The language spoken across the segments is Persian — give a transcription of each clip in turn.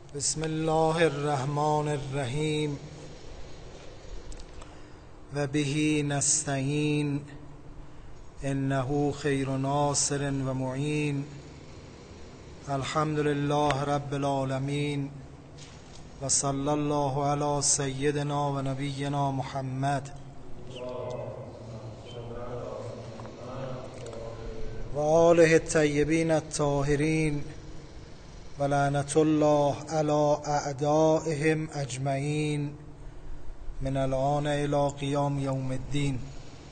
بسم الله الرحمن الرحیم و به نستعین انه خیر ناصر و معین. الحمد لله رب العالمین و صلی الله علی سیدنا و نبینا محمد و آله الطیبین الطاهرین و لعنت الله علی اعدائهم اجمعین من الآن الی قیام یوم الدین.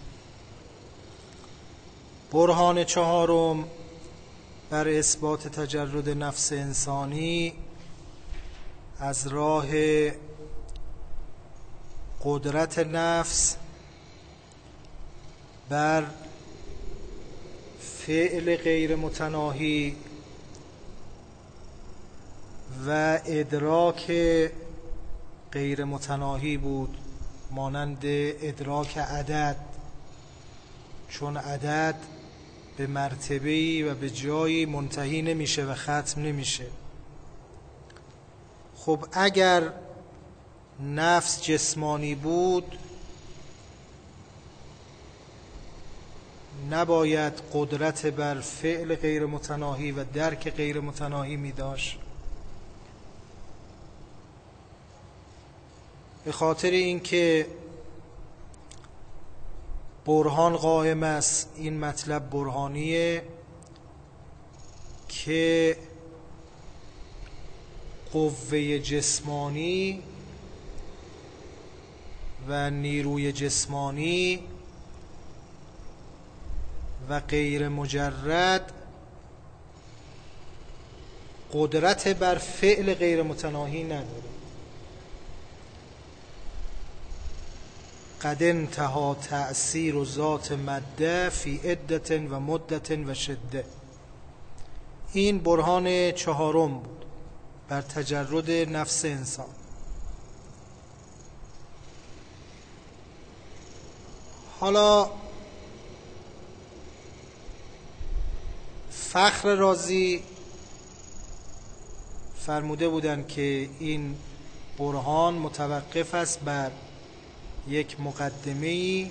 برهان چهارم بر اثبات تجرد نفس انسانی از راه قدرت نفس بر فعل غیر متناهی و ادراک غیر متناهی بود، مانند ادراک عدد، چون عدد به مرتبه‌ای و به جایی منتهی نمیشه و ختم نمیشه. خب اگر نفس جسمانی بود نباید قدرت بر فعل غیر متناهی و درک غیر متناهی می داشت. به خاطر اینکه برهان قائم است، این مطلب برهانیه که قوه جسمانی و نیروی جسمانی و غیر مجرد قدرت بر فعل غیر متناهی نداره. قد انتهى تأثیر ذات مده فی عدت و مدت و شده. این برهان چهارم بود بر تجرد نفس انسان. حالا فخر رازی فرموده بودند که این برهان متوقف است بر یک مقدمه‌ای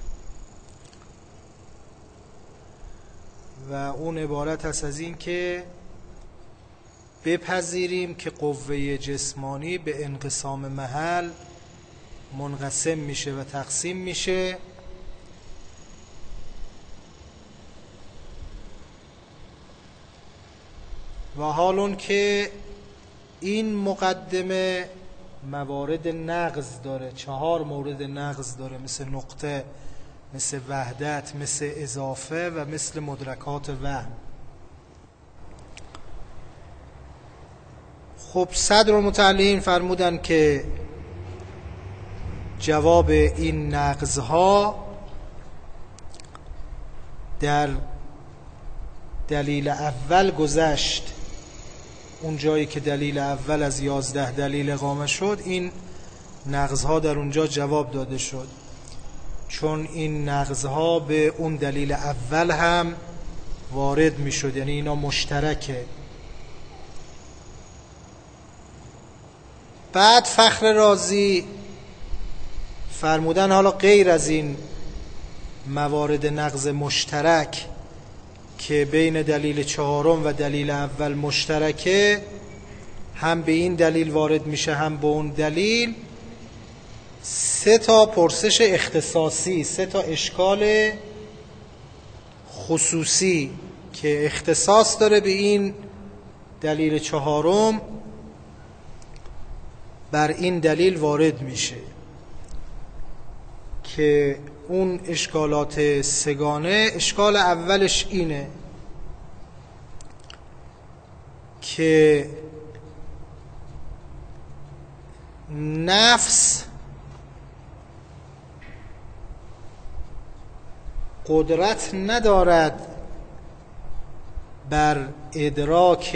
و اون عبارت است از این که بپذیریم که قوه جسمانی به انقسام محل منقسم میشه و تقسیم میشه و حالون که این مقدمه موارد نقض داره، 4 مورد نقض داره، مثل نقطه، مثل وحدت، مثل اضافه و مثل مدرکات وهم. خب صدر المتعلین فرمودن که جواب این نقضها در دلیل اول گذشت. اون جایی که دلیل اول از 11 دلیل اقامه شد، این نقضها در اونجا جواب داده شد، چون این نقضها به اون دلیل اول هم وارد می شد، یعنی اینا مشترکه. بعد فخر رازی فرمودن حالا غیر از این موارد نقض مشترک که بین دلیل چهارم و دلیل اول مشترکه، هم به این دلیل وارد میشه هم به اون دلیل، 3 تا پرسش اختصاصی، 3 تا اشکال خصوصی که اختصاص داره به این دلیل چهارم بر این دلیل وارد میشه، که اون اشکالات سگانه، اشکال اولش اینه که نفس قدرت ندارد بر ادراک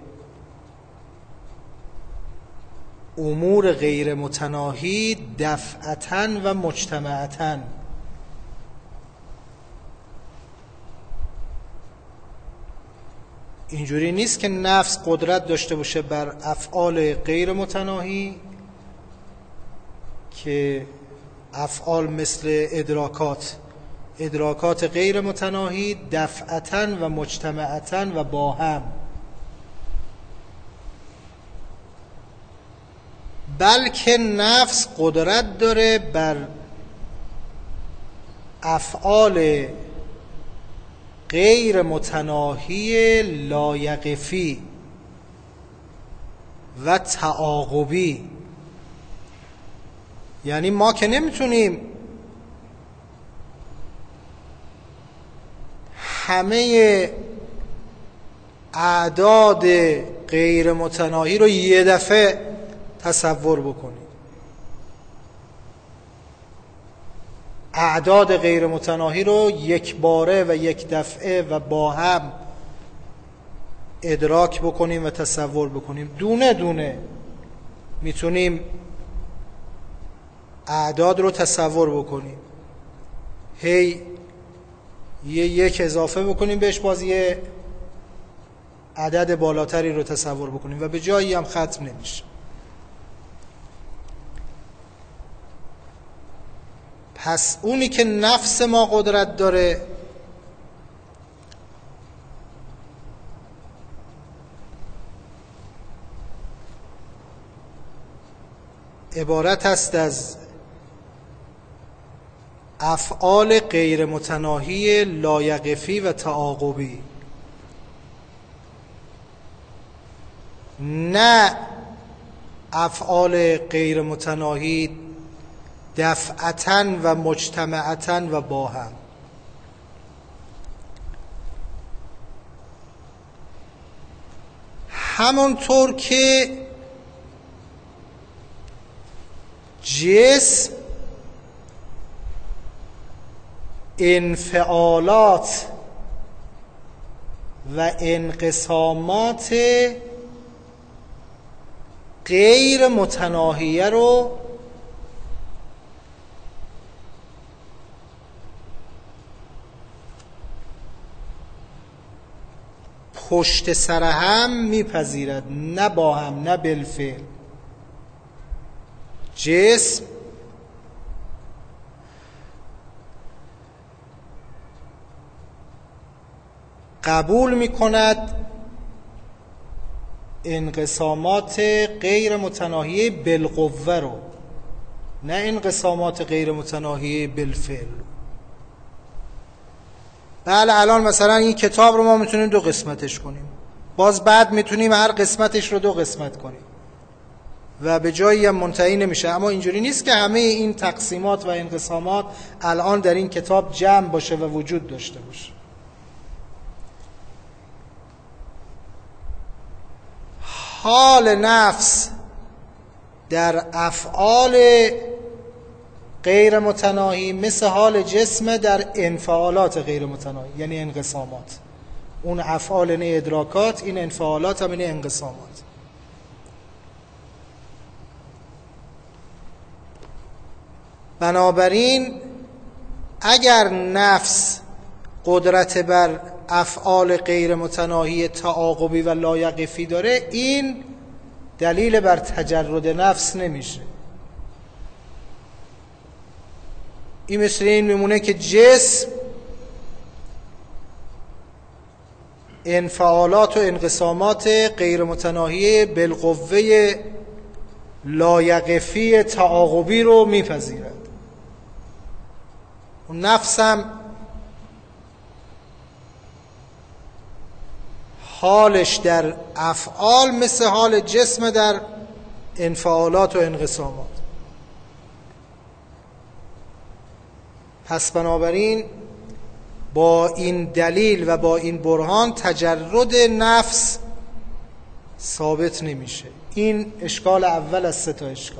امور غیر متناهی دفعتاً و مجتمعتاً. اینجوری نیست که نفس قدرت داشته باشه بر افعال غیر متناهی، که افعال مثل ادراکات غیر متناهی دفعتاً و مجتمعتاً و با هم، بلکه نفس قدرت داره بر افعال غیر متناهی لایقفی و تعاقبی. یعنی ما که نمیتونیم همه اعداد غیر متناهی رو یه دفعه تصور بکنیم. اعداد غیر متناهی رو یک باره و یک دفعه و با هم ادراک بکنیم و تصور بکنیم. دونه دونه میتونیم اعداد رو تصور بکنیم، هی یک اضافه بکنیم بهش، باز یه عدد بالاتری رو تصور بکنیم و به جایی هم ختم نمیشه. پس اونی که نفس ما قدرت داره عبارت است از افعال غیر متناهی لایقفی و تعاقبی، نه افعال غیر متناهی دفعتاً و مجتمعتاً و با هم. همونطور که جسم انفعالات و انقسامات غیر متناهیه رو پشت سر هم میپذیرد، نه با هم، نه بالفعل. جسم قبول میکند انقسامات غیر متناهی بالقوه رو، نه انقسامات غیر متناهی بالفعل. بله الان مثلا این کتاب رو ما میتونیم 2 قسمتش کنیم، باز بعد میتونیم هر قسمتش رو 2 قسمت کنیم و به جایی هم منتهی نمیشه. اما اینجوری نیست که همه این تقسیمات و انقسامات الان در این کتاب جمع باشه و وجود داشته باشه. حال نفس در افعال غیر متناهی مثل حال جسم در انفعالات غیر متناهی، یعنی انقسامات. اون افعال نه ادراکات، این انفعالات هم نه انقسامات. بنابراین اگر نفس قدرت بر افعال غیر متناهی تعاقبی و لایقفی داره، این دلیل بر تجرد نفس نمیشه. این مثل این میمونه که جسم انفعالات و انقسامات غیر متناهی بالقوه لایقفی تعاقبی رو میپذیرد. اون نفس هم حالش در افعال مثل حال جسم در انفعالات و انقسامات. پس بنابراین با این دلیل و با این برهان تجرد نفس ثابت نمیشه. این اشکال اول از 3 اشکال.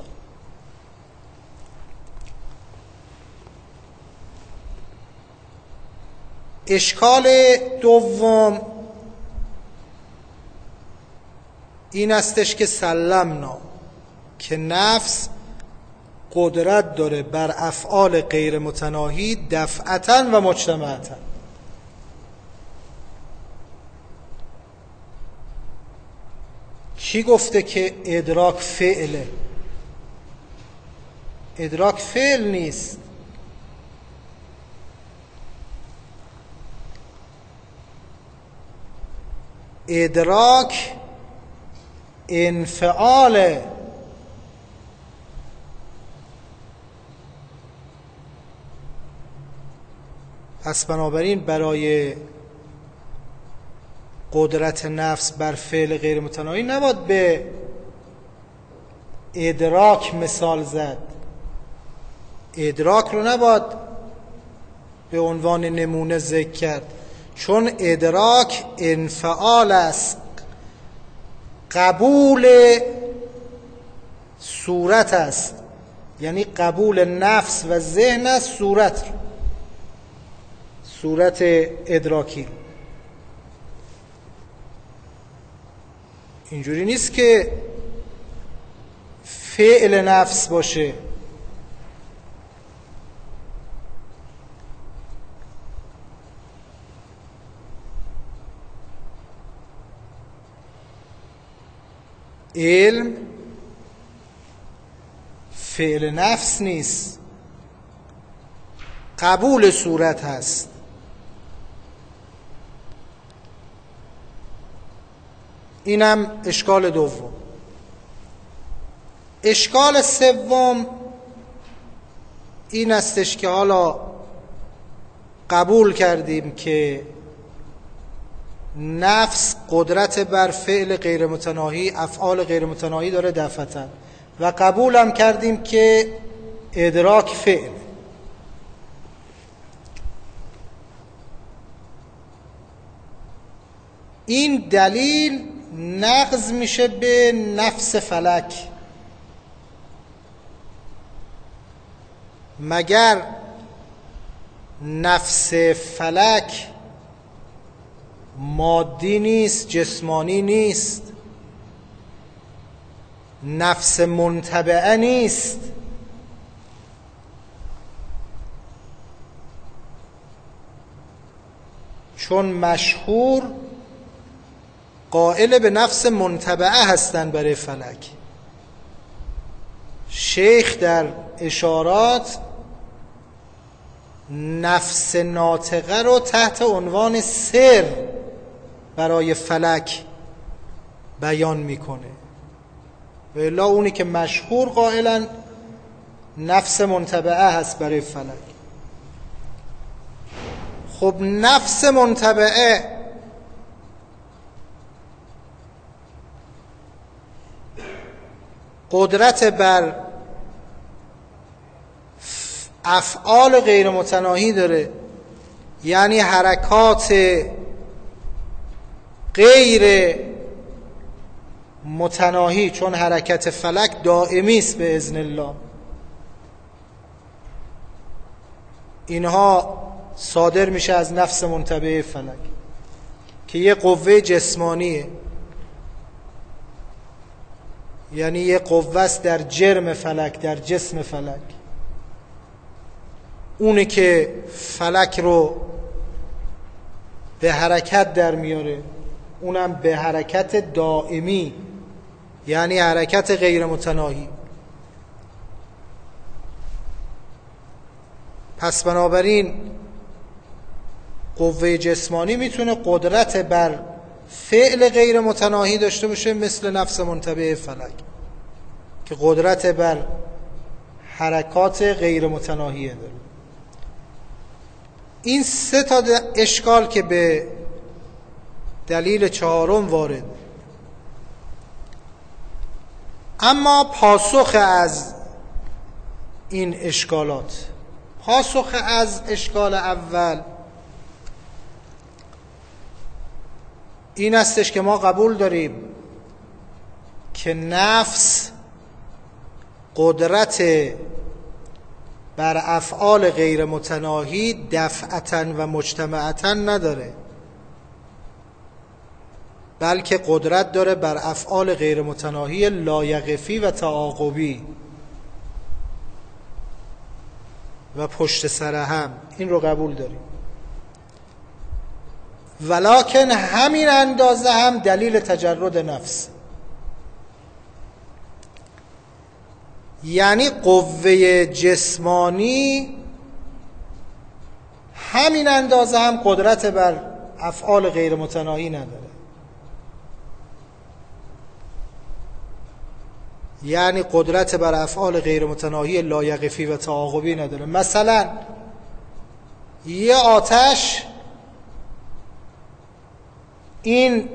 اشکال دوم این استش که سلمنا، که نفس قدرت داره بر افعال غیر متناهی دفعتاً و مجتمعتاً. کی گفته که ادراک فعله؟ ادراک فعل نیست. ادراک انفعاله. پس بنابراین برای قدرت نفس بر فعل غیر متناهی نباید به ادراک مثال زد. ادراک رو نباید به عنوان نمونه ذکر کرد، چون ادراک انفعال است، قبول صورت است، یعنی قبول نفس و ذهن است صورت ادراکی. اینجوری نیست که فعل نفس باشه. علم فعل نفس نیست، قبول صورت هست. اینم اشکال دوم. اشکال سوم این استش که حالا قبول کردیم که نفس قدرت بر فعل غیر متناهی، افعال غیر متناهی داره دفعتاً، و قبولم کردیم که ادراک فعل. این دلیل نقض میشه به نفس فلک. مگر نفس فلک مادی نیست، جسمانی نیست، نفس منتبعه نیست؟ چون مشهور قائل به نفس منتبعه هستند برای فلک. شیخ در اشارات نفس ناطقه رو تحت عنوان سر برای فلک بیان میکنه، و الا اونی که مشهور قائلن نفس منتبعه هست برای فلک. خب نفس منتبعه قدرت بر افعال غیر متناهی داره، یعنی حرکات غیر متناهی، چون حرکت فلک دائمی است به اذن الله. اینها صادر میشه از نفس منتبعه فلک که یه قوه جسمانیه، یعنی یه قوه است در جرم فلک، در جسم فلک. اونه که فلک رو به حرکت در میاره، اونم به حرکت دائمی، یعنی حرکت غیر متناهی. پس بنابراین قوه جسمانی میتونه قدرت بر فعل غیر متناهی داشته باشه، مثل نفس منتبعه فلک که قدرت بر حرکات غیر متناهی داره. این سه تا اشکال که به دلیل چهارم وارد. اما پاسخ از این اشکالات، پاسخ از اشکال اول این استش که ما قبول داریم که نفس قدرت بر افعال غیر متناهی دفعتاً و مجتمعتاً نداره، بلکه قدرت داره بر افعال غیر متناهی لایقفی و تعاقبی و پشت سر هم. این رو قبول داریم، ولکن همین اندازه هم دلیل تجرد نفس. یعنی قوه جسمانی همین اندازه هم قدرت بر افعال غیر متناهی نداره. یعنی قدرت بر افعال غیر متناهی لایقفی و تعاقبی نداره. مثلا یه آتش این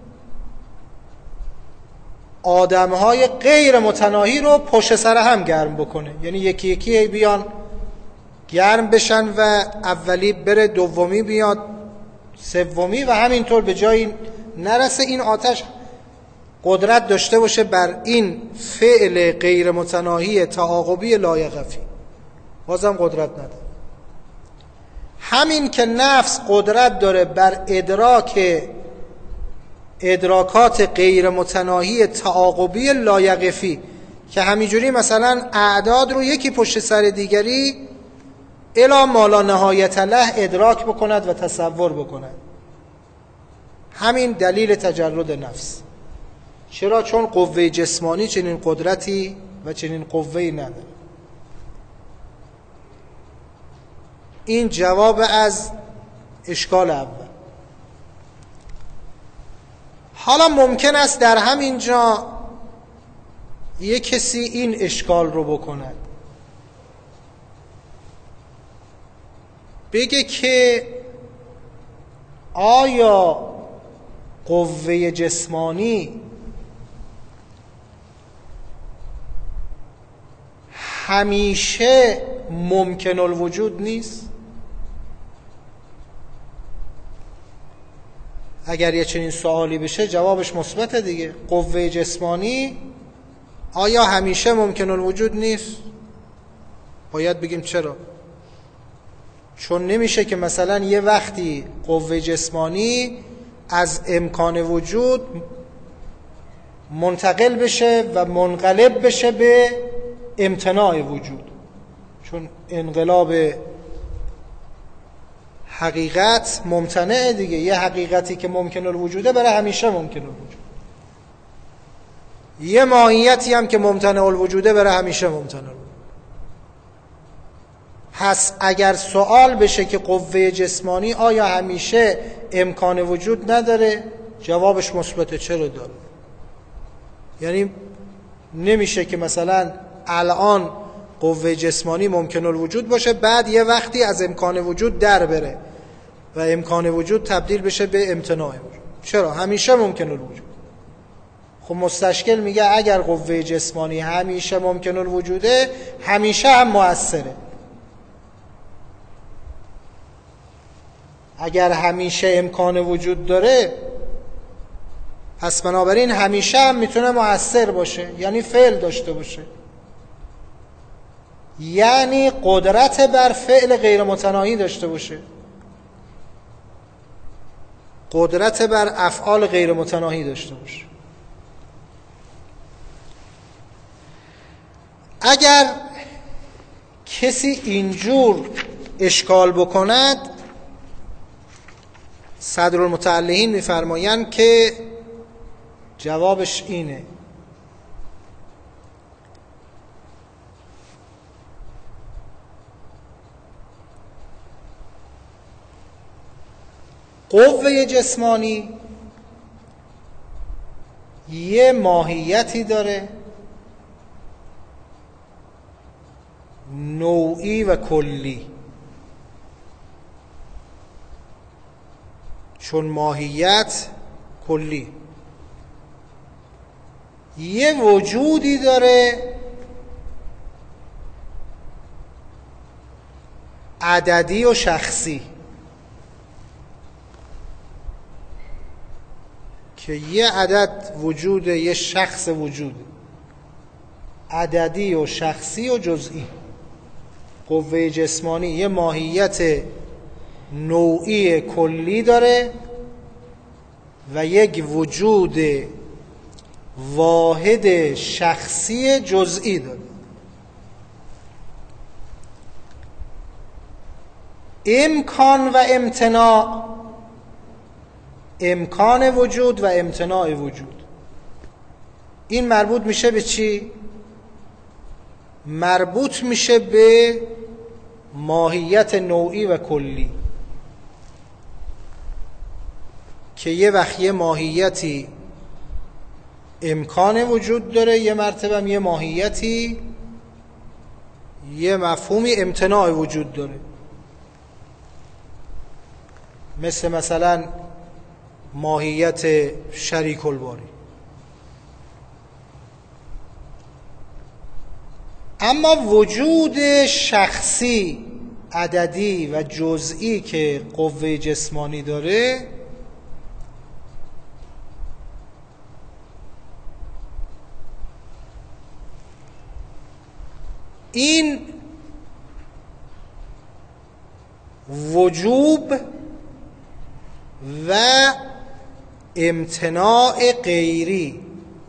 آدمهای غیر متناهی رو پشت سر هم گرم بکنه، یعنی یکی یکی بیان گرم بشن و اولی بره دومی بیاد سومی و همینطور به جایی نرسه. این آتش قدرت داشته باشه بر این فعل غیر متناهی تعاقبی لایقفی، بازم قدرت نداره. همین که نفس قدرت داره بر ادراکات غیر متناهی تعاقبی لایقفی که همینجوری مثلا اعداد رو یکی پشت سر دیگری الی ما لا نهایت له ادراک بکند و تصور بکند. همین دلیل تجرد نفس. چرا؟ چون قوه جسمانی چنین قدرتی و چنین قوه‌ای نداره. این جواب از اشکال اول. حالا ممکن است در همین جا یک کسی این اشکال رو بکند، بگه که آیا قوه جسمانی همیشه ممکن الوجود نیست؟ اگر یه چنین سوالی بشه جوابش مثبته دیگه. قوه جسمانی آیا همیشه ممکن الوجود نیست؟ باید بگیم چرا. چون نمیشه که مثلا یه وقتی قوه جسمانی از امکان وجود منتقل بشه و منقلب بشه به امتناع وجود، چون انقلاب حقیقت ممتنعه دیگه. یه حقیقتی که ممکن الوجوده برای همیشه ممکن الوجود، یه ماهیتی هم که ممتنع الوجوده برای همیشه ممتنع الوجود. پس اگر سوال بشه که قوه جسمانی آیا همیشه امکان وجود نداره، جوابش مثبته. چرا داره؟ یعنی نمیشه که مثلا الان قوه جسمانی ممکن الوجود باشه بعد یه وقتی از امکان وجود در بره و امکان وجود تبدیل بشه به امتناع وجود. چرا؟ همیشه ممکن الوجود. خب مستشکل میگه اگر قوه جسمانی همیشه ممکن الوجوده، همیشه هم مؤثره. اگر همیشه امکان وجود داره، پس بنابراین همیشه هم میتونه مؤثر باشه، یعنی فعل داشته باشه، یعنی قدرت بر فعل غیر متناهی داشته باشه، قدرت بر افعال غیر متناهی داشته باشه. اگر کسی اینجور اشکال بکند، صدرالمتعلقین میفرمایند که جوابش اینه: قوه جسمانی یه ماهیتی داره نوعی و کلی. چون ماهیت کلی، یه وجودی داره عددی و شخصی که یه عدد وجود، یه شخص وجود، عددی و شخصی و جزئی. قوه جسمانی یه ماهیت نوعی کلی داره و یک وجود واحد شخصی جزئی داره. امکان و امتناع، امکان وجود و امتناع وجود، این مربوط میشه به چی؟ مربوط میشه به ماهیت نوعی و کلی، که یه وقت یه ماهیتی امکان وجود داره، یه مرتبه یه ماهیتی، یه مفهومی امتناع وجود داره. مثلا ماهیت شریک الباری. اما وجود شخصی عددی و جزئی که قوه جسمانی داره، این وجوب و امتناع غیری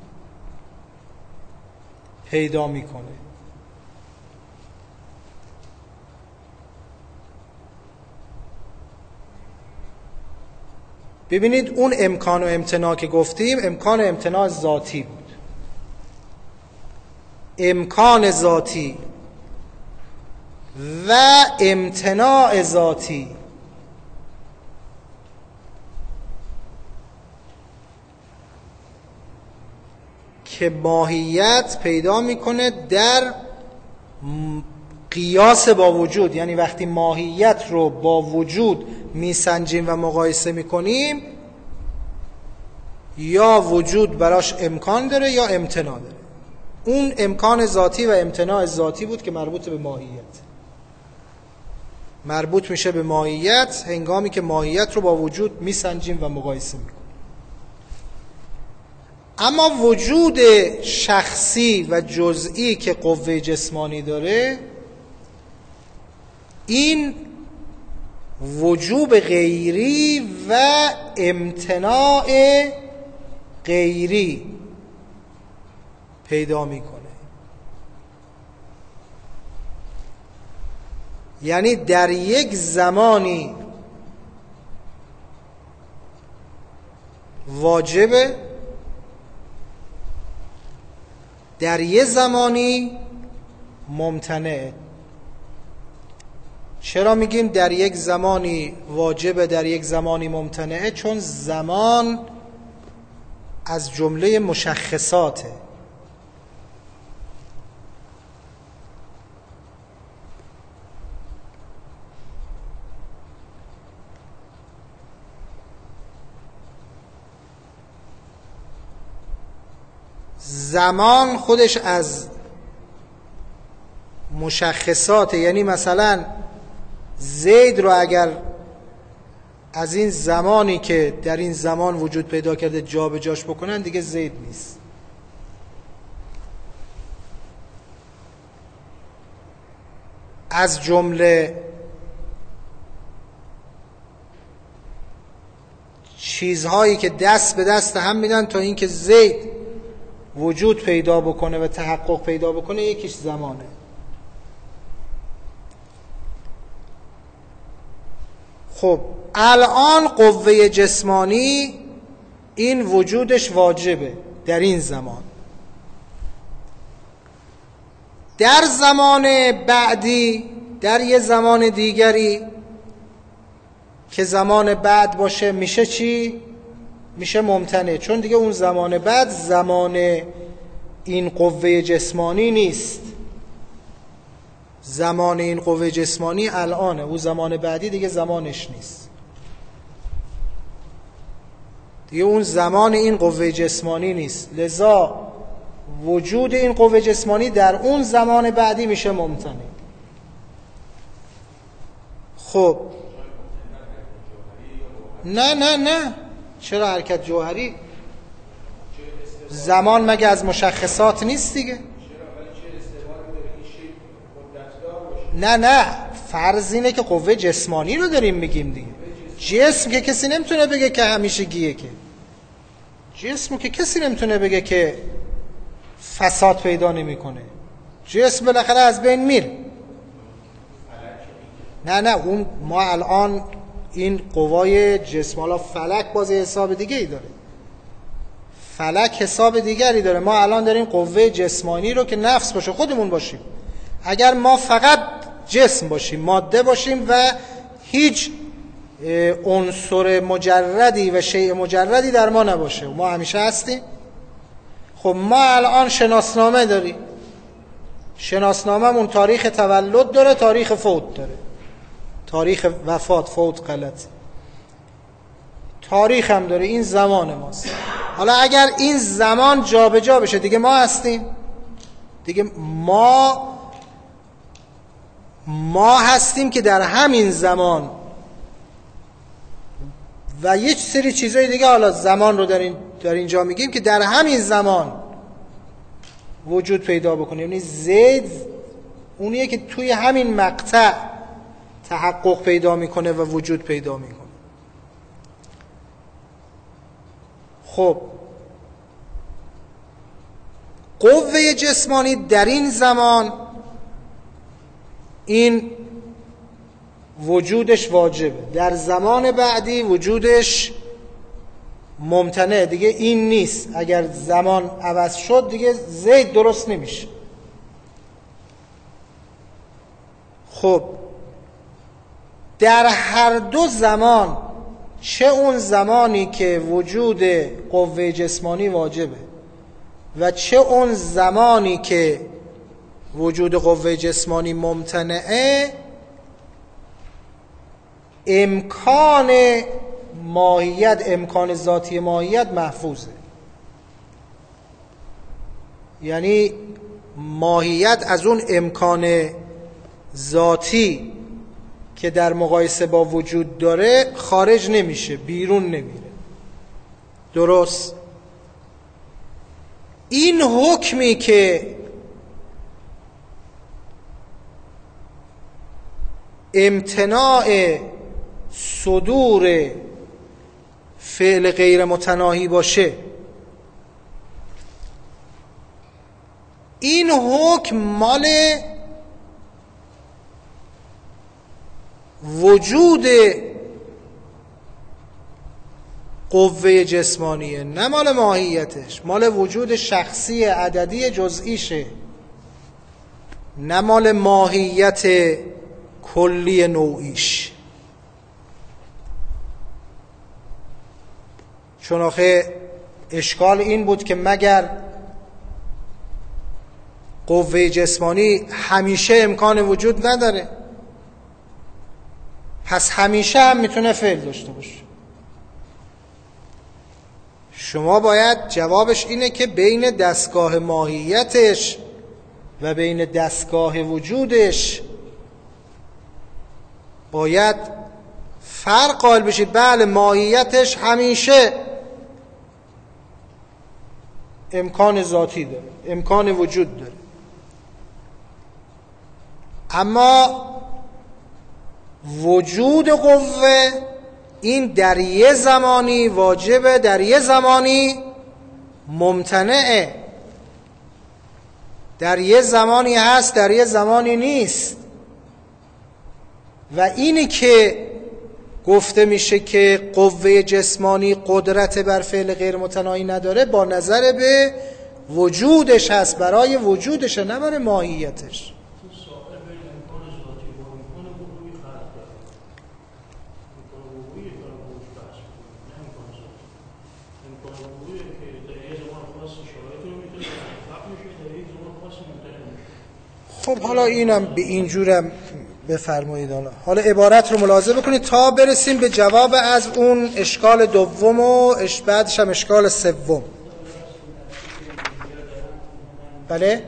پیدا میکنه. ببینید اون امکان و امتناع که گفتیم، امکان و امتناع ذاتی بود. امکان ذاتی و امتناع ذاتی که ماهیت پیدا میکنه در قیاس با وجود. یعنی وقتی ماهیت رو با وجود میسنجیم و مقایسه میکنیم، یا وجود براش امکان داره یا امتناع داره. اون امکان ذاتی و امتناع ذاتی بود که مربوط به ماهیت، مربوط میشه به ماهیت هنگامی که ماهیت رو با وجود میسنجیم و مقایسه میکنیم. اما وجود شخصی و جزئی که قوه جسمانی داره، این وجوب غیری و امتناع غیری پیدا میکنه. یعنی در یک زمانی واجبه، در یک زمانی ممتنعه. چرا میگیم در یک زمانی واجبه، در یک زمانی ممتنعه؟ چون زمان از جمله مشخصاته. زمان خودش از مشخصاته. یعنی مثلا زید رو اگر از این زمانی که در این زمان وجود پیدا کرده جا به جاش بکنن، دیگه زید نیست. از جمله چیزهایی که دست به دست هم میدن تا اینکه زید وجود پیدا بکنه و تحقق پیدا بکنه، یکیش زمانه. خب الان قوه جسمانی این وجودش واجبه در این زمان. در زمان بعدی، در یه زمان دیگری که زمان بعد باشه، میشه چی؟ میشه ممتنع. چون دیگه اون زمان بعد زمان این قوه جسمانی نیست. زمان این قوه جسمانی الانه، اون زمان بعدی دیگه زمانش نیست. دیگه اون زمان این قوه جسمانی نیست. لذا وجود این قوه جسمانی در اون زمان بعدی میشه ممتنع. خب نه چرا حرکت جوهری؟ زمان مگه از مشخصات نیست دیگه؟ نه فرض اینه که قوه جسمانی رو داریم میگیم دیگه. جسم که کسی نمیتونه بگه که همیشگیه، که جسم که کسی نمیتونه بگه که فساد پیدا نمیکنه. جسم بالاخره از بین میره. نه اون ما الان این قوای جسم، حالا فلک باز حساب دیگه ای داره، فلک حساب دیگری داره. ما الان داریم قوه جسمانی رو که نفس باشه، خودمون باشیم، اگر ما فقط جسم باشیم، ماده باشیم و هیچ عنصر مجردی و شیء مجردی در ما نباشه، ما همیشه هستیم. خب ما الان شناسنامه داریم، شناسنامه‌مون تاریخ تولد داره، تاریخ فوت داره، تاریخ وفات، فوت غلط، تاریخ هم داره، این زمان ماست. حالا اگر این زمان جابجا بشه دیگه ما هستیم، دیگه ما هستیم که در همین زمان و یک سری چیزای دیگه، حالا زمان رو در اینجا میگیم که در همین زمان وجود پیدا بکنه. یعنی زید اونیه که توی همین مقطع تحقق پیدا میکنه و وجود پیدا میکنه. خب قوه جسمانی در این زمان این وجودش واجبه، در زمان بعدی وجودش ممتنع، دیگه این نیست. اگر زمان عوض شد دیگه زید درست نمیشه. خب در هر دو زمان، چه اون زمانی که وجود قوه جسمانی واجبه و چه اون زمانی که وجود قوه جسمانی ممتنعه، امکان ماهیت، امکان ذاتی ماهیت محفوظه. یعنی ماهیت از اون امکان ذاتی که در مقایسه با وجود داره خارج نمیشه، بیرون نمیره. درست؟ این حکمی که امتناع صدور فعل غیر متناهی باشه، این حکم مال وجود قوه جسمانیه، نه مال ماهیتش، مال وجود شخصی عددی جزئیشه، نه مال ماهیت کلی نوعیش. چون آخه اشکال این بود که مگر قوه جسمانی همیشه امکان وجود نداره؟ پس همیشه هم میتونه فعل داشته باشه. شما باید جوابش اینه که بین دستگاه ماهیتش و بین دستگاه وجودش باید فرق قائل بشید. بله ماهیتش همیشه امکان ذاتی داره، امکان وجود داره، اما وجود قوه این در یه زمانی واجبه، در یه زمانی ممتنعه، در یه زمانی هست، در یه زمانی نیست. و اینی که گفته میشه که قوه جسمانی قدرت بر فعل غیر متناهی نداره، با نظر به وجودش هست، برای وجودشه، نه برای ماهیتش. خب حالا اینم به اینجورم بفرمایید. حالا عبارت رو ملاحظه بکنید تا برسیم به جواب از اون اشکال دوم و بعدش هم اشکال سوم. بله؟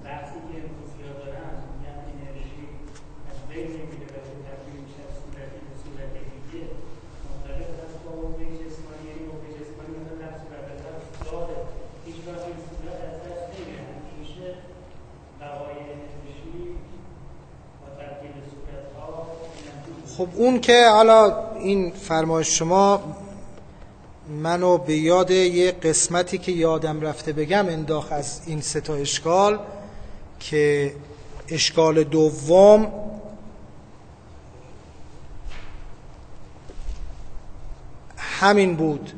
خب اون که حالا این فرمایش شما منو به یاد یه قسمتی که یادم رفته بگم انداخت از این سه تا اشکال، که اشکال دوم همین بود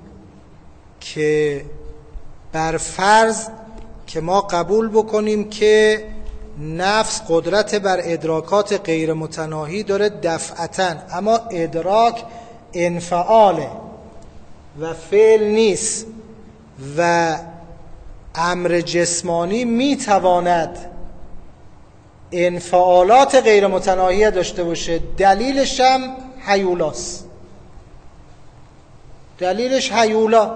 که بر فرض که ما قبول بکنیم که نفس قدرت بر ادراکات غیر متناهی داره دفعتاً، اما ادراک انفعاله و فعل نیست و امر جسمانی میتواند انفعالات غیر متناهی داشته باشه. دلیلش هم هیولاست. دلیلش هیولا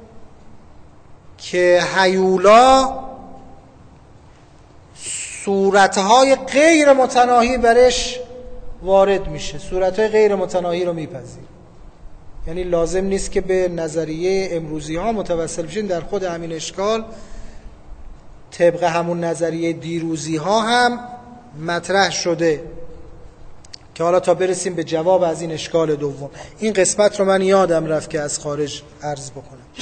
که هیولا صورتهای غیر متناهی برش وارد میشه، صورتهای غیر متناهی رو میپذیر. یعنی لازم نیست که به نظریه امروزی ها متوسل بشین، در خود همین اشکال طبق همون نظریه دیروزی ها هم مطرح شده که حالا تا برسیم به جواب از این اشکال دوم. این قسمت رو من یادم رفت که از خارج عرض بکنم.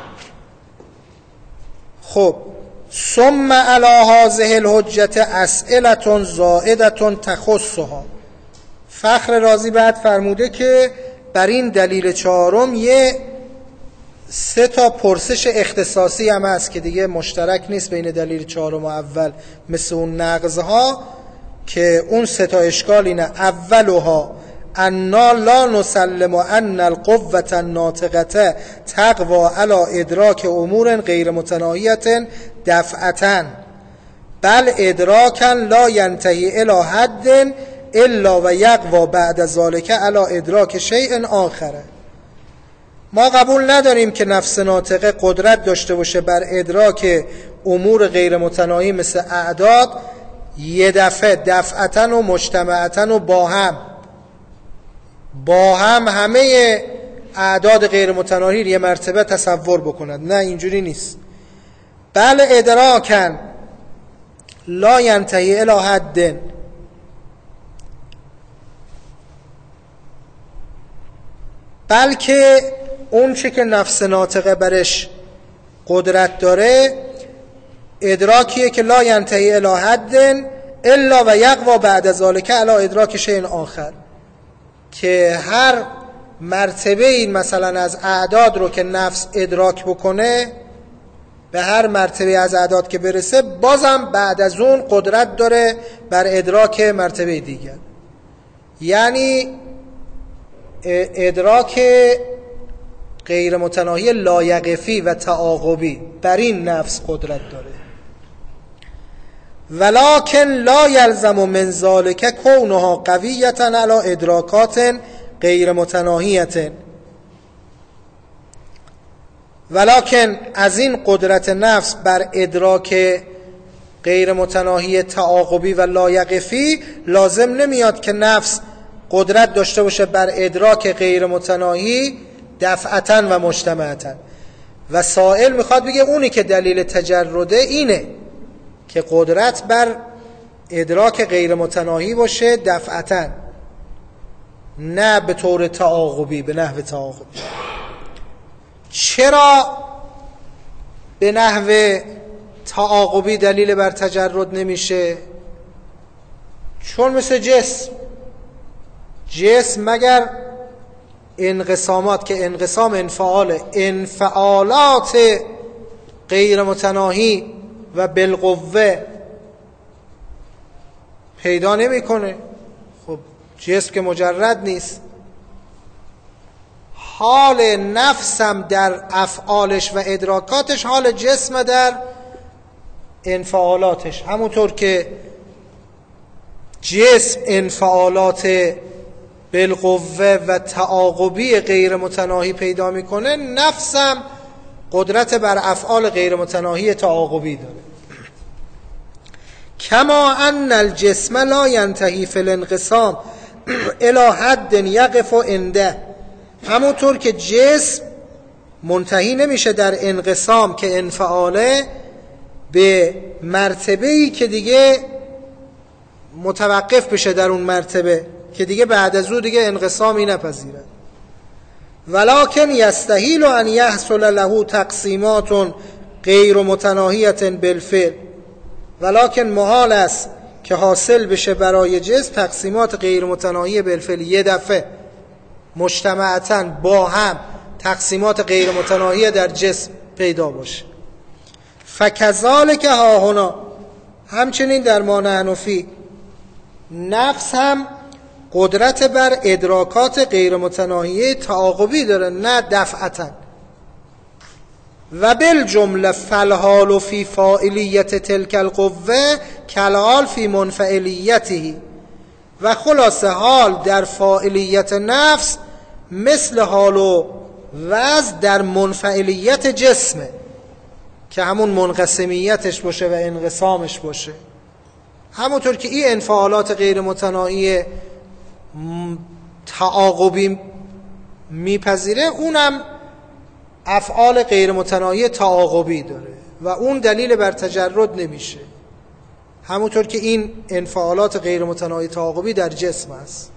خب ثم علی هذه الحجة اسئلة زائدة تخصها. فخر رازی بعد فرموده که بر این دلیل چهارم یه 3 تا پرسش اختصاصی هم هست که دیگه مشترک نیست بین دلیل چهارم و اول، مثل اون نقضها که اون 3 تا اشکال اینه: اولها انا لا نسلم ان القوة الناطقة تقوى على ادراک امور غیر متناهیة دفعة بل ادراکا لا ینتهی الى حد الا و یقوى بعد ذلك على ادراک شیء آخر. ما قبول نداریم که نفس ناطقه قدرت داشته باشه بر ادراک امور غیر متناهی مثل اعداد یه دفعتاً و مجتمعتاً و با هم همه اعداد غیر متناهی یه مرتبه تصور بکند. نه، اینجوری نیست. بل ادراکن لا ینتهی الی حد، بلکه اون چه که نفس ناطقه برش قدرت داره ادراکیه که لا ینتهی الی حد الا و یقوى بعد ذلك علی ادراک شیء آخر، که هر مرتبه این مثلا از اعداد رو که نفس ادراک بکنه، به هر مرتبه از اعداد که برسه بازم بعد از اون قدرت داره بر ادراک مرتبه دیگر. یعنی ادراک غیر متناهی لایقفی و تعاقبی بر این نفس قدرت داره. ولکن لا یلزم من ذلك کونها قویة علی ادراکات غیر متناهیة، ولکن از این قدرت نفس بر ادراک غیر متناهی تعاقبی و لایقفی لازم نمیاد که نفس قدرت داشته باشه بر ادراک غیر متناهی دفعتاً و مجتمعتاً. و سائل میخواد بگه اونی که دلیل تجرده اینه که قدرت بر ادراک غیر متناهی باشه دفعتاً، نه به طور تعاقبی، به نحو تعاقبی. چرا به نحو تعاقبی دلیل بر تجرد نمیشه؟ چون مثل جسم مگر انقسامات که انقسام انفعالات غیر متناهی و بالقوه پیدا نمیکنه. خب جسم که مجرد نیست. حال نفسم در افعالش و ادراکاتش حال جسم در انفعالاتش. همونطور که جسم انفعالات بالقوه و تعاقبی غیر متناهی پیدا میکنه، نفسم قدرت بر افعال غیر متناهی تعاقبی داره. کما ان الجسم لا ینتهی فی الانقسام الی حد یقف عنده، همونطور که جسم منتهی نمیشه در انقسام که انفعاله به مرتبه‌ای که دیگه متوقف بشه در اون مرتبه که دیگه بعد از او دیگه انقسامی نپذیرد. ولکن یستحیل ان یحصل له تقسیمات غیر متناهیة بالفعل، ولکن محال است که حاصل بشه برای جسم تقسیمات غیر متناهی بالفعل یه دفعه مجتمعتاً با هم تقسیمات غیر متناهی در جسم پیدا باشه. فکذالک ها هنا، همچنین در مانع حنفی نفس هم قدرت بر ادراکات غیر متناهیه تعاقبی داره، نه دفعتا. و بالجمله فالحال فی فاعلیت تلک القوه کالحال فی منفعلیته. و خلاصه حال در فاعلیت نفس مثل حال و وضع در منفعلیت جسمه که همون منقسمیتش باشه و انقسامش باشه. همونطور که این انفعالات غیر متناهی تعاقبی میپذیره، اونم افعال غیر متناهی تعاقبی داره و اون دلیل بر تجرد نمیشه، همونطور که این انفعالات غیر متناهی تعاقبی در جسم است.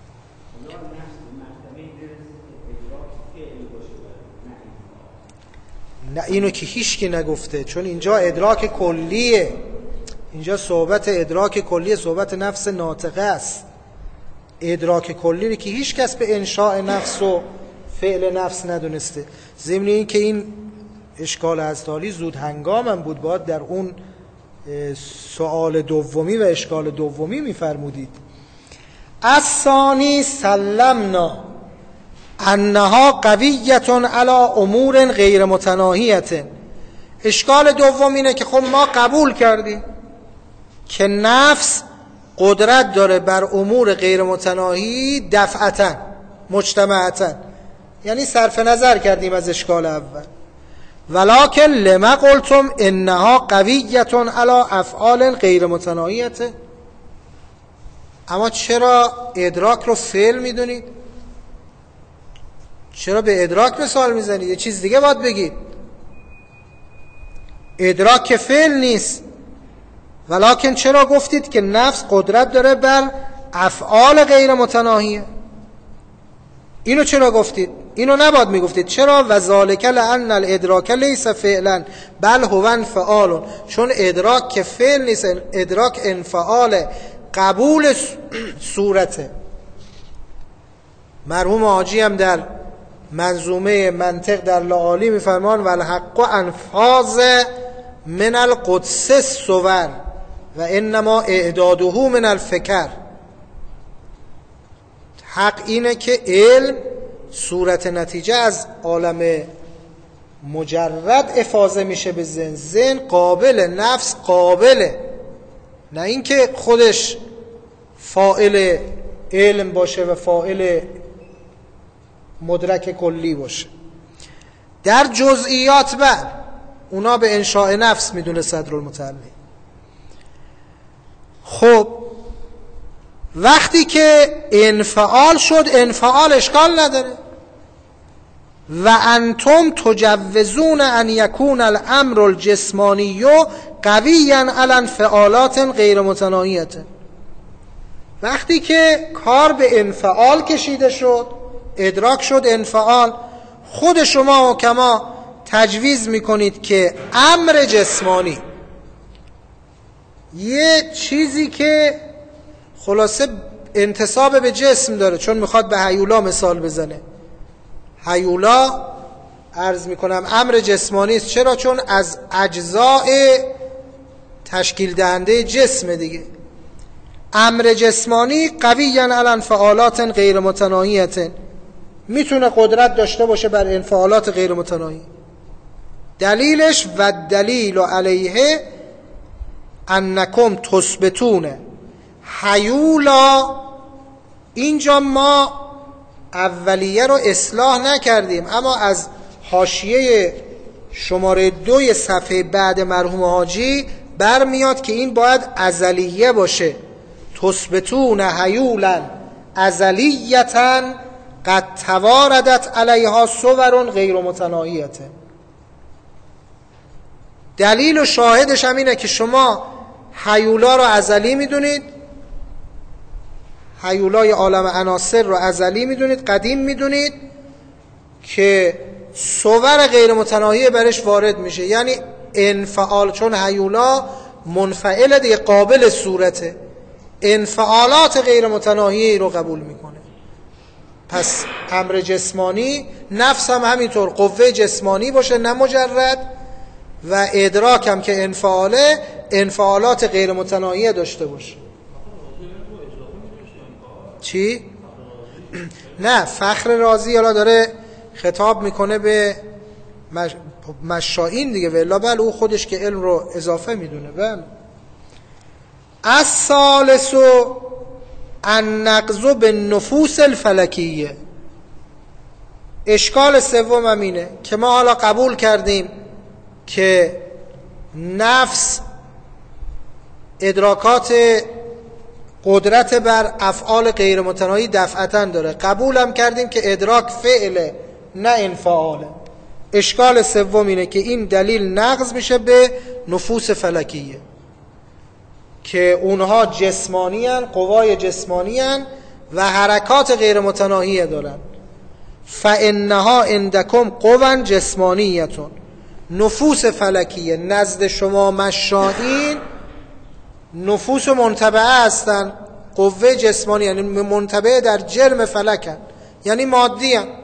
نه اینو که هیچکی نگفته، چون اینجا ادراک کلیه، اینجا صحبت ادراک کلیه، صحبت نفس ناطقه است. ادراک کلی که هیچ کس به انشاء نفس و فعل نفس ندونسته. ضمن این که این اشکال هستالی زود هنگام هم بود، باید در اون سوال دومی و اشکال دومی میفرمودید. الثانی سلمنا انها قویة علی امور غیر متناهیة. اشکال دوم اینه که خب ما قبول کردیم که نفس قدرت داره بر امور غیر متناهی دفعتا مجتمعتا، یعنی صرف نظر کردیم از اشکال اول. ولکن لما قلتم انها قویة علی افعال غیر متناهیة. اما چرا ادراک رو فعل میدونید؟ چرا به ادراک مثال میزنید؟ یه چیز دیگه باید بگید. ادراک که فعل نیست. ولکن چرا گفتید که نفس قدرت داره بر افعال غیر متناهیه؟ اینو چرا گفتید؟ اینو نباید میگفتید. چرا؟ وذالک لان الادراک لیس فعلا بل هو انفعال. چون ادراک که فعل نیست، ادراک انفعال، قبول صورته. مرحوم حاجی هم در منظومه منطق در لاعالی میفرمان والحق انفاذ من القدس الصور و انما اعداده من الفکر. حق اینه که علم صورت نتیجه از عالم مجرد افاضه میشه به ذهن. ذهن قابل، نفس قابله، نه اینکه خودش فاعل علم باشه و فاعل مدرک کلی باشه. در جزئیات بعد اونا به انشاء نفس میدونه صدرالمتعلی. خب وقتی که انفعال شد، انفعال اشکال نداره. و انتم تجوزون ان یکون الامر الجسمانی قویا علی انفعالات غیر متناهیه. وقتی که کار به انفعال کشیده شد، ادراک شد انفعال، خود شما حکما تجویز میکنید که امر جسمانی، یه چیزی که خلاصه انتساب به جسم داره، چون میخواد به هیولا مثال بزنه. هیولا عرض میکنم امر جسمانی است. چرا؟ چون از اجزاء تشکیل دهنده جسم دیگه. امر جسمانی قویاً علی انفعالات غیر متناهیه، میتونه قدرت داشته باشه بر انفعالات غیر متناهی. دلیلش و دلیل علیه انکم تثبتون حیولا. اینجا ما اولیه رو اصلاح نکردیم، اما از حاشیه شماره 2 صفحه بعد مرحوم حاجی برمیاد که این باید ازلیه باشه. تثبتون حیولا ازلیتا قد تواردت علیها صور غیر متناهیه. دلیل و شاهدش هم اینه که شما حیولا رو ازلی میدونید، حیولای عالم عناصر رو ازلی میدونید، قدیم میدونید که صور غیر متناهی برش وارد میشه. یعنی انفعال، چون حیولا منفعل دیگه، قابل صورته، انفعالات غیر متناهی رو قبول میکنه. پس امر جسمانی، نفس هم همینطور قوه جسمانی باشه نه مجرد، و ادراک هم که انفعاله، انفعالات غیر متناهیه داشته باشه. چی؟ نه، فخر رازی حالا داره خطاب میکنه به مشائین دیگه، ولی بله او خودش که علم رو اضافه میدونه. بله. الثالث النقض بالنفوس الفلکیه. اشکال سوم هم اینه که ما حالا قبول کردیم که نفس ادراکات قدرت بر افعال غیر متناهی دفعتاً داره، قبول هم کردیم که ادراک فعله نه انفعاله. اشکال سوم اینه که این دلیل نقض میشه به نفوس فلکیه که اونها جسمانی هن، قوای جسمانی هن و حرکات غیر متناهی دارن. فانها عندکم قوا جسمانیتون. نفوس فلکیه نزد شما مشائین نفوس منطبعه هستن، قوه جسمانی، یعنی منطبعه در جرم فلکن، یعنی مادی هن.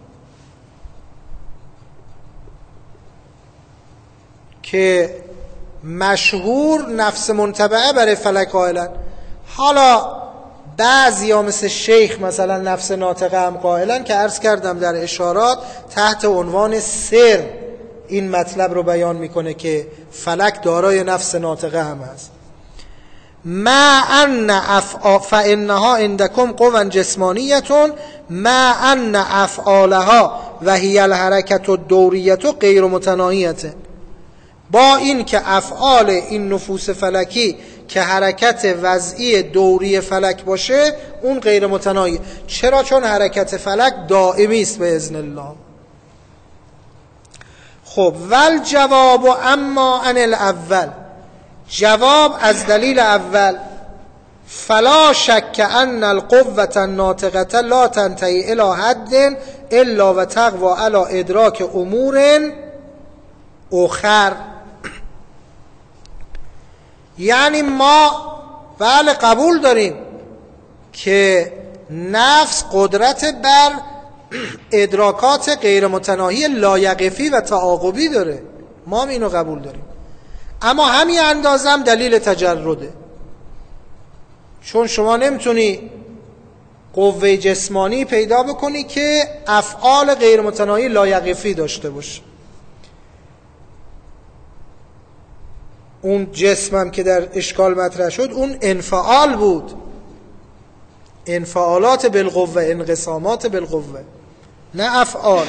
که مشهور نفس منطبعه برای فلک قائلن. حالا بعضی ها مثل شیخ مثلا نفس ناطقه هم قائلن که عرض کردم در اشارات تحت عنوان سر این مطلب رو بیان میکنه که فلک دارای نفس ناطقه هم هست. ما ان فانها عندکم قوا جسمانیتون ما ان افعالها و هی الحرکت الدوریه غیر متناهیه. با این که افعال این نفوس فلکی که حرکت وضعی دوری فلک باشه اون غیر متناهی. چرا؟ چون حرکت فلک دائمی است به اذن الله. خب ول جواب اما عن الاول، جواب از دلیل اول، فلا شک ان القوة الناطقة لا تنتهی الى حد الا و تقوى على ادراک امور اخر. یعنی ما بله قبول داریم که نفس قدرت بر ادراکات غیر متناهی لایقفی و تعاقبی داره، ما هم اینو قبول داریم، اما همین اندازه هم دلیل تجرده. چون شما نمیتونی قوه جسمانی پیدا بکنی که افعال غیر متناهی لایقفی داشته باشه. اون جسمم که در اشکال مطرح شد اون انفعال بود، انفعالات بالقوه، انقسامات بالقوه، نه افعال.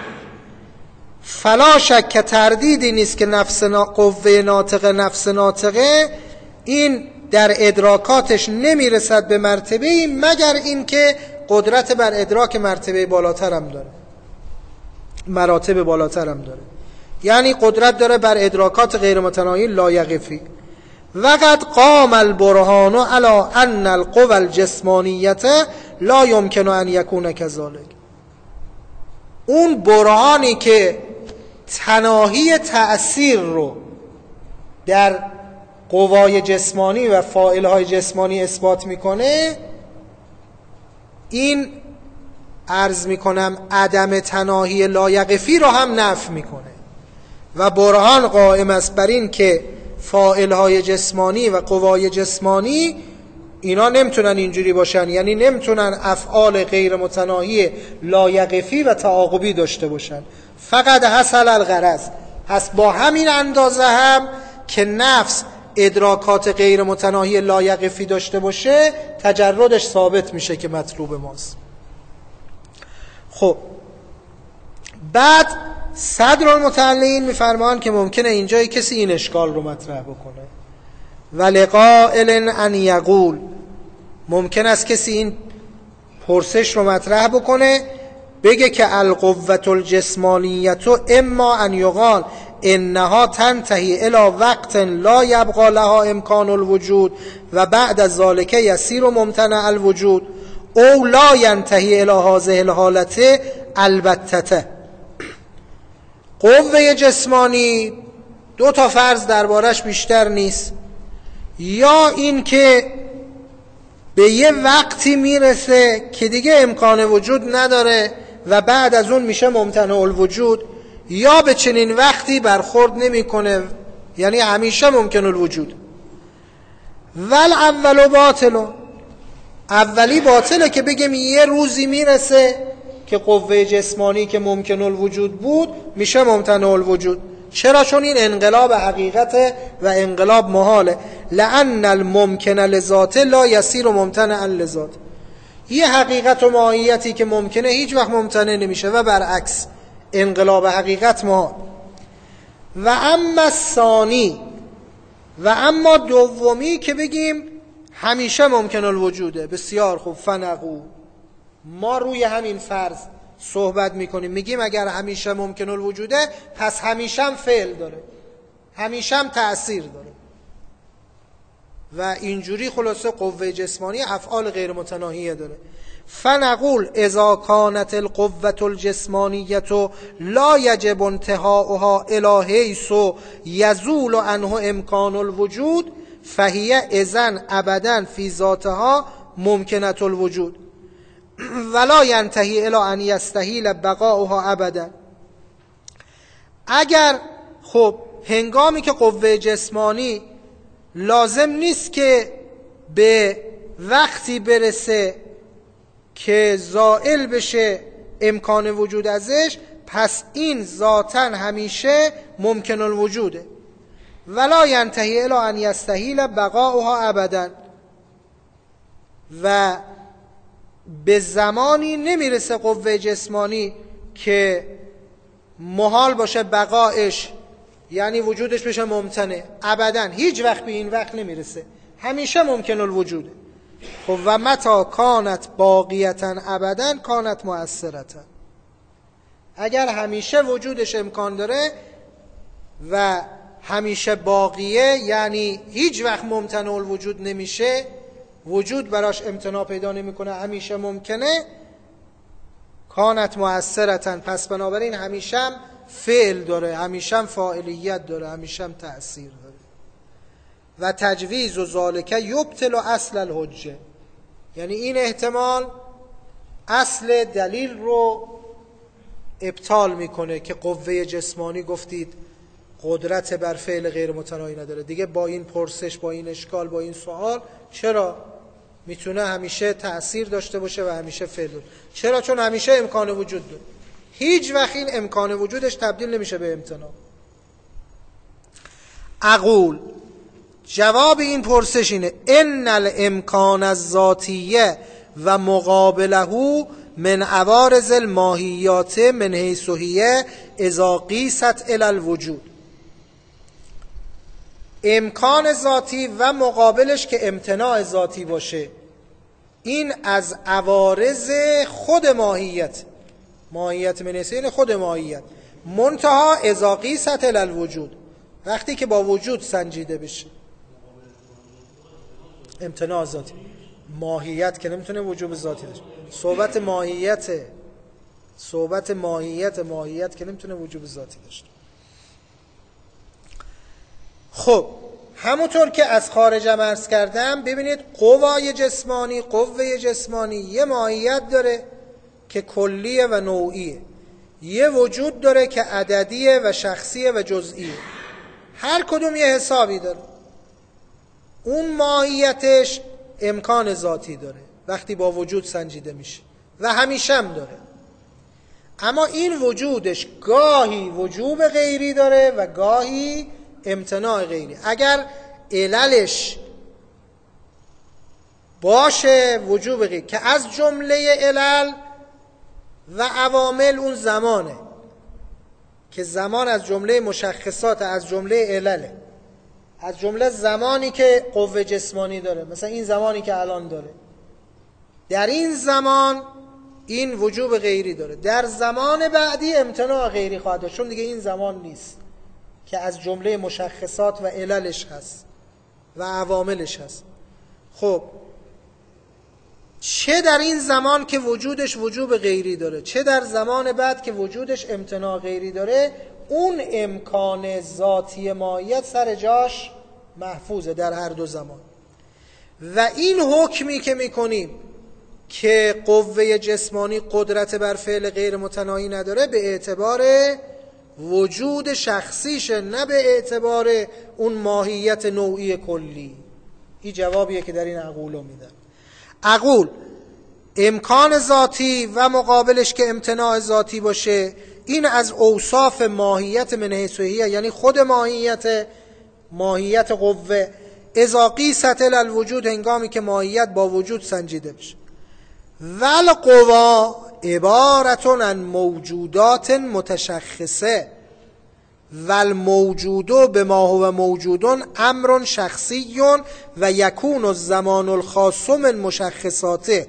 فلا شک تردیدی نیست که نفس قوه ناطقه، نفس ناطقه این در ادراکاتش نمیرسد به مرتبه‌ای مگر این که قدرت بر ادراک مرتبه بالاتر هم داره، مراتب بالاتر هم داره، یعنی قدرت داره بر ادراکات غیر متناهی لایقفی. وقد قام البرهان علی ان القوى الجسمانیه لا يمكن ان یکون كذلك. اون برهانی که تناهی تأثیر رو در قوای جسمانی و فاعلهای جسمانی اثبات میکنه، این عرض میکنم عدم تناهی لایقفی رو هم نفی میکنه و برهان قائم است بر این که فاعلهای جسمانی و قوای جسمانی اینا نمیتونن اینجوری باشن، یعنی نمیتونن افعال غیر متناهی لایقفی و تعاقبی داشته باشن. فقط حصل الغرض هست، با همین اندازه هم که نفس ادراکات غیر متناهی لایقفی داشته باشه تجردش ثابت میشه که مطلوب ماست. خب بعد صدر المتعلین میفرمان که ممکنه اینجای کسی این اشکال رو مطرح بکنه، ولقائل ان یقول، ممکن است کسی این پرسش رو مطرح بکنه بگه که القوة الجسمانیه اما ان یقال انها تنتهی الى وقت لا یبقى لها امکان الوجود و بعد از ذلك یسیر ممتنع الوجود او لا ینتهی الى هذه الحالت البتته. قوه جسمانی دو تا فرض دربارش بیشتر نیست، یا این که به یه وقتی میرسه که دیگه امکان وجود نداره و بعد از اون میشه ممتنع الوجود، یا به چنین وقتی برخورد نمیکنه، یعنی همیشه ممکن الوجود. ول اول باطل، اولی باطله که بگیم یه روزی میرسه که قوه جسمانی که ممکن الوجود بود میشه ممتنع الوجود. چرا؟ چون این انقلاب حقیقته و انقلاب محاله. لأن الممکن لذات لا یصیر ممتنعا لذات. یه حقیقت و ماهیتی که ممکنه هیچ وقت ممتنع نمیشه و برعکس، انقلاب حقیقت محال. و اما الثانی، و اما دومی که بگیم همیشه ممکن الوجوده. بسیار خوب. فنقول، ما روی همین فرض صحبت میکنیم، میگیم اگر همیشه ممکن الوجوده پس همیشه هم فعل داره، همیشه هم تأثیر داره. و اینجوری خلاصه قوه جسمانی افعال غیر متناهیه داره. فنقول اذا كانت القوة الجسمانیة لا یجب انتهاؤها الی حیث یزول عنه امکان الوجود فهی اذن ابدا فی ذاتها ممکنة الوجود ولا ینتهی الی ان یستحیل بقاؤها ابدا. اگر خب هنگامی که قوه جسمانی لازم نیست که به وقتی برسه که زائل بشه امکان وجود ازش، پس این ذاتاً همیشه ممکن الوجوده. ولا ینتهی الی ان یستحیل بقاؤها ابدا، و به زمانی نمیرسه قوه جسمانی که محال باشه بقایش، یعنی وجودش بشه ممتنع ابدا. هیچ وقت به این وقت نمیرسه، همیشه ممکن الوجوده. خب و متا کانت باقیتا ابدا کانت مؤثرتا. اگر همیشه وجودش امکان داره و همیشه باقیه، یعنی هیچ وقت ممتنع الوجود نمیشه، وجود براش امتناع پیدا نمیکنه، همیشه ممکنه، کانت مؤثرتا، پس بنابراین همیشه هم فعل داره، همیشه هم فاعلیت داره، همیشه هم تأثیر داره. و تجویز و ذالک یبطل اصل الحجه، یعنی این احتمال اصل دلیل رو ابطال میکنه که قوه جسمانی گفتید قدرت بر فعل غیر متناهی نداره. دیگه با این پرسش، با این اشکال، با این سوال چرا میتونه همیشه تأثیر داشته باشه و همیشه فعل داره؟ چرا؟ چون همیشه امکان وجود داره، هیچ وقت این امکان وجودش تبدیل نمیشه به امتناع. اقول، جواب این پرسش اینه: ان الامکان الذاتیه و مقابله من عوارض الماهیات من حیث هی اذا قیست الی الوجود. امکان ذاتی و مقابلش که امتناع ذاتی باشه، این از عوارض خود ماهیت، ماهیت من حیث این خود ماهیت، منتها اذا قیست الی الوجود، وقتی که با وجود سنجیده بشه. امتناع ذاتی، ماهیت که نمیتونه وجوب ذاتی داشته. صحبت ماهیته، صحبت ماهیت که نمیتونه وجوب ذاتی داشته. خب همونطور که از خارجم عرض کردم، ببینید قوه جسمانی یه ماهیت داره که کلیه و نوعیه، یه وجود داره که عددیه و شخصیه و جزئیه. هر کدوم یه حسابی داره. اون ماهیتش امکان ذاتی داره وقتی با وجود سنجیده میشه و همیشه هم داره. اما این وجودش گاهی وجوب غیری داره و گاهی امتناع غیری. اگر عللش باشه وجوب غیری، که از جمله علل و عوامل اون زمانه، که زمان از جمله مشخصات، از جمله علله، از جمله زمانی که قوه جسمانی داره، مثلا این زمانی که الان داره، در این زمان این وجوب غیری داره، در زمان بعدی امتناع غیری خواهد داشت، چون دیگه این زمان نیست که از جمله مشخصات و عللش هست و عواملش هست. خب چه در این زمان که وجودش وجوب غیری داره، چه در زمان بعد که وجودش امتناع غیری داره، اون امکان ذاتی ماهیت سر جاش محفوظه در هر دو زمان. و این حکمی که میکنیم که قوه جسمانی قدرت بر فعل غیر متناهی نداره، به اعتبار وجود شخصیشه، نه به اعتبار اون ماهیت نوعی کلی. این جوابیه که در این عقولو میدن. عقول امکان ذاتی و مقابلش که امتناع ذاتی باشه، این از اوصاف ماهیت من حیث هی، یعنی خود ماهیت قوه، اذا قیست الوجود، هنگامی که ماهیت با وجود سنجیده بشه. والقوا عبارت عن موجودات متشخصه والموجود بما هو موجود امر شخصی و یکون الزمان الخاص من مشخصاته.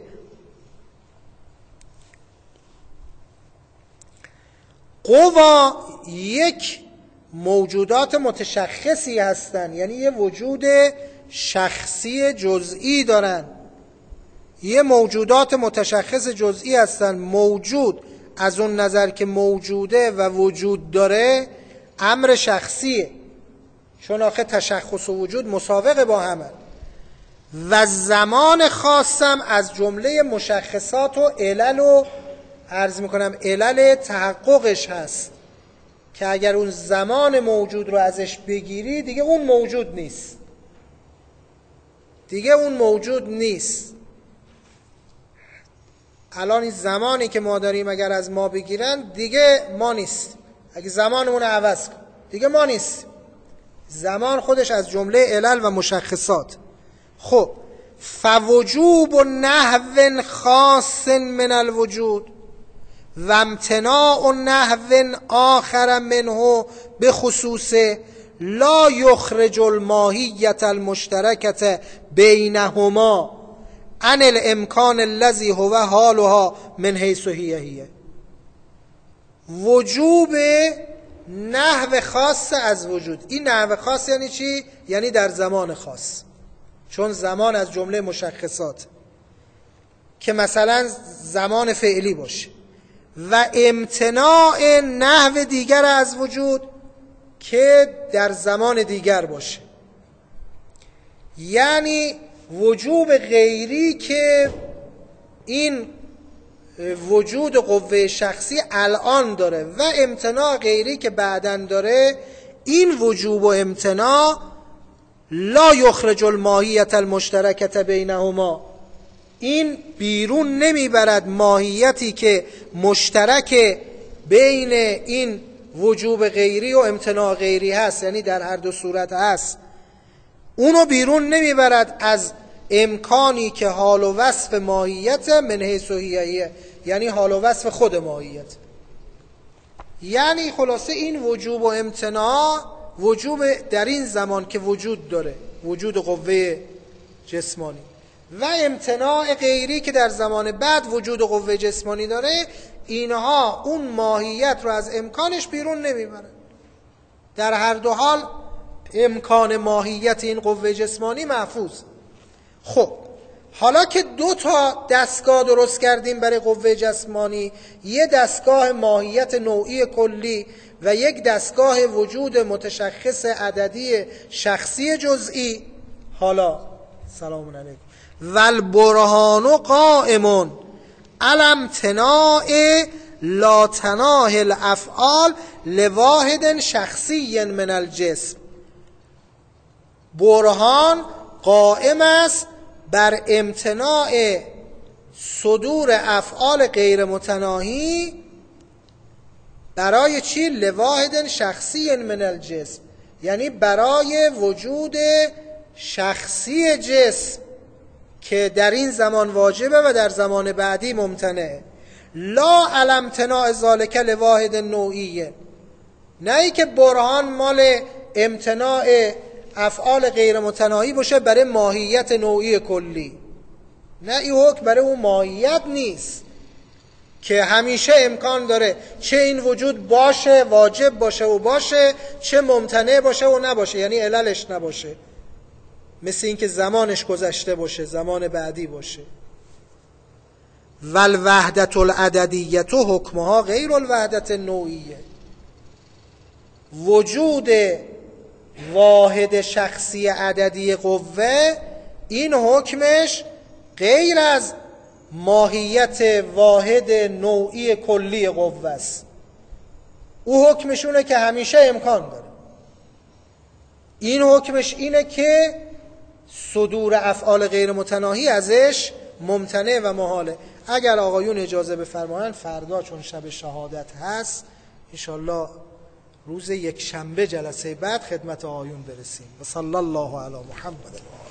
قوا یک موجودات متشخصی هستن، یعنی یه وجود شخصی جزئی دارن، یه موجودات متشخص جزئی هستن. موجود از اون نظر که موجوده و وجود داره امر شخصیه، چون آخه تشخص و وجود مساوقه با همه. و زمان خاصم از جمله مشخصات و علل و عرض میکنم علل تحققش هست، که اگر اون زمان موجود رو ازش بگیری دیگه اون موجود نیست، دیگه اون موجود نیست. الان این زمانی که ما داریم اگر از ما بگیرن دیگه ما نیست. اگه زمانمون عوض کن دیگه ما نیست. زمان خودش از جمله علل و مشخصات. خب فوجوب نحو خاص من الوجود و امتناع نحو آخر منه بخصوص لا یخرج الماهیت المشترکت بینهما عن الامکان الذی هو حالها من حیث هی. وجوب نحو خاص از وجود. این نحو خاص یعنی چی؟ یعنی در زمان خاص، چون زمان از جمله مشخصات که مثلا زمان فعلی باشه. و امتناع نحو دیگر از وجود که در زمان دیگر باشه، یعنی وجوب غیری که این وجود قوه شخصی الان داره و امتناع غیری که بعدن داره. این وجوب و امتناع لا یخرج الماهیت المشترکت بینهما، این بیرون نمیبرد ماهیتی که مشترک بین این وجوب غیری و امتناع غیری هست، یعنی در هر دو صورت هست، اونو بیرون نمیبرد از امکانی که حال و وصف ماهیت من حیث هیه، یعنی حال و وصف خود ماهیت. یعنی خلاصه این وجوب و امتناع، وجوب در این زمان که وجود داره، وجود قوه جسمانی، و امتناع غیری که در زمان بعد وجود قوه جسمانی داره، اینها اون ماهیت رو از امکانش بیرون نمیبرن. در هر دو حال امکان ماهیت این قوه جسمانی محفوظ. خب حالا که دو تا دستگاه درست کردیم برای قوه جسمانی، یه دستگاه ماهیت نوعی کلی و یک دستگاه وجود متشخص عددی شخصی جزئی، حالا سلام علیکم والبرهان قائم علی امتناع لا تناهی الافعال لواحد شخصی من الجسم. برهان قائم است بر امتناع صدور افعال غیر متناهی برای چی؟ لواحد شخصی من الجسم، یعنی برای وجود شخصی جسم که در این زمان واجبه و در زمان بعدی ممتنعه. لا علی امتناع ذالک لواحد نوعیه، نه ای که برهان مال امتناع افعال غیر متناهی باشه برای ماهیت نوعی کلی. نه، این حکم برای اون ماهیت نیست که همیشه امکان داره چه این وجود باشه واجب باشه و باشه، چه ممتنع باشه و نباشه، یعنی عللش نباشه، مثل این که زمانش گذشته باشه زمان بعدی باشه. والوحدت العددیه حکمها غیر الوحدت النوعیه. وجود واحد شخصی عددی قوه این حکمش غیر از ماهیت واحد نوعی کلی قوه است. او حکمشونه که همیشه امکان داره. این حکمش اینه که صدور افعال غیر متناهی ازش ممتنع و محاله. اگر آقایون اجازه بفرمایند فردا چون شب شهادت هست انشالله روز یک شنبه جلسه بعد خدمت آقایون برسیم. و صلی الله علی محمد.